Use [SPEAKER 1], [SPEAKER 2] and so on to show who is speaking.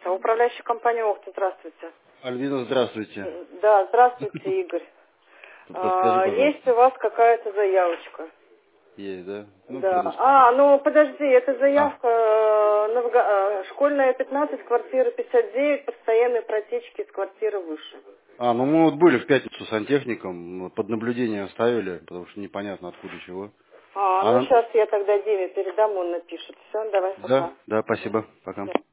[SPEAKER 1] Управляющая компания «Охта», здравствуйте.
[SPEAKER 2] Альбина, здравствуйте.
[SPEAKER 1] Да, здравствуйте, Игорь.
[SPEAKER 2] Подскажи,
[SPEAKER 1] Есть
[SPEAKER 2] пожалуйста.
[SPEAKER 1] у вас какая-то заявочка?
[SPEAKER 2] Есть, да? Ну, предоставь.
[SPEAKER 1] Да. Ну подожди, это
[SPEAKER 2] А,
[SPEAKER 1] заявка школьная 15, квартира 59, постоянные протечки из квартиры выше.
[SPEAKER 2] ну мы вот были в пятницу с сантехником, под наблюдение оставили, потому что непонятно откуда чего.
[SPEAKER 1] Ну
[SPEAKER 2] Она...
[SPEAKER 1] сейчас я тогда Диме передам, он напишет. Все, давай, пока.
[SPEAKER 2] Да, спасибо, пока.
[SPEAKER 1] Да.